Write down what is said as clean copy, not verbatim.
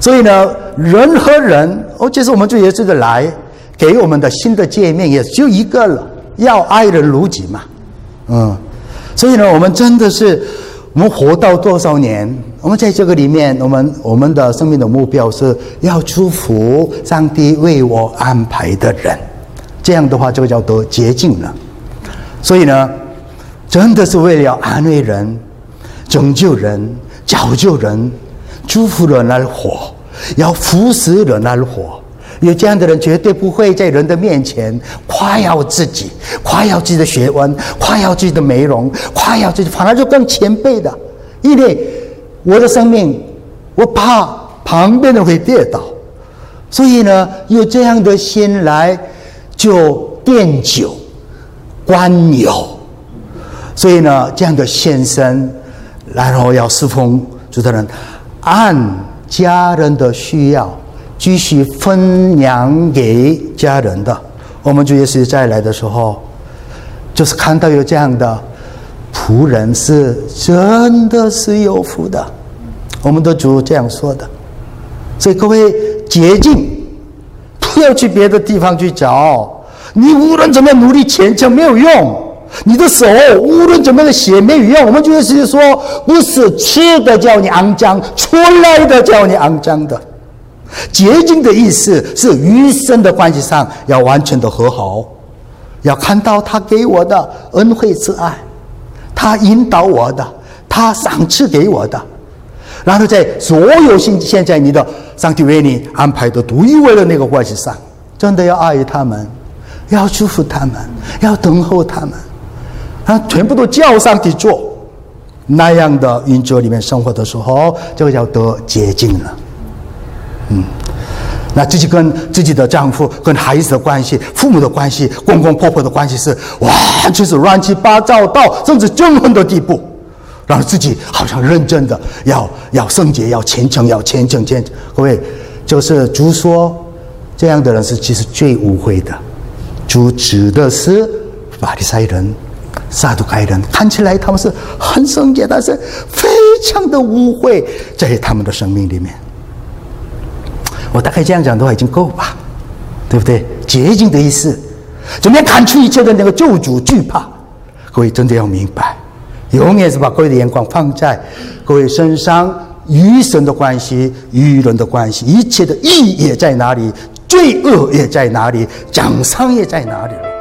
所以呢，人和人，这是我们主耶稣的来给我们的新的诫命，也就一个了，要爱人如己嘛。所以呢，我们真的是，我们活到多少年，我们在这个里面，我们的生命的目标是要祝福上帝为我安排的人，这样的话，这个叫得洁净了。所以呢，真的是为了安慰人、拯救人、拯救人、祝福人而活，要服侍人而活。有这样的人绝对不会在人的面前夸耀自己，夸耀自己的学问，夸耀自己的美容，夸耀自己，反而就更谦卑的。因为我的生命，我怕旁边人会跌倒，所以呢，有这样的心来就奠酒灌油。所以呢，这样的献身，然后要侍奉主的人，按家人的需要继续分享给家人的。我们主耶稣再来的时候，就是看到有这样的仆人，是真的是有福的。我们的主这样说的。所以各位洁净，不要去别的地方去找，你无论怎么样努力虔诚没有用，你的手无论怎么样的血没有用。我们主耶稣说，不是吃的叫你肮脏，出来的叫你肮脏的。洁净的意思是与神的关系上要完全的和好，要看到他给我的恩惠之爱，他引导我的，他赏赐给我的，然后在所有现在你的上帝为你安排的独一无二的那个关系上，真的要爱他们，要祝福他们，要等候他们，然后全部都叫上帝做。那样的原则里面生活的时候，这个叫得洁净了。那自己跟自己的丈夫、跟孩子的关系、父母的关系、公公婆婆的关系是完全是乱七八糟到甚至憎恨的地步，然后自己好像认真的要圣洁、要虔诚、要虔诚。各位，就是主说这样的人是其实最污秽的。主指的是法利赛人、撒都该人，看起来他们是很圣洁，但是非常的污秽在他们的生命里面。我大概这样讲的话已经够吧，对不对？洁净的意思，怎么样看出一切的那个救主惧怕？各位真的要明白，永远是把各位的眼光放在各位身上，与神的关系、与人的关系，一切的义也在哪里，罪恶也在哪里，奖赏也在哪里了。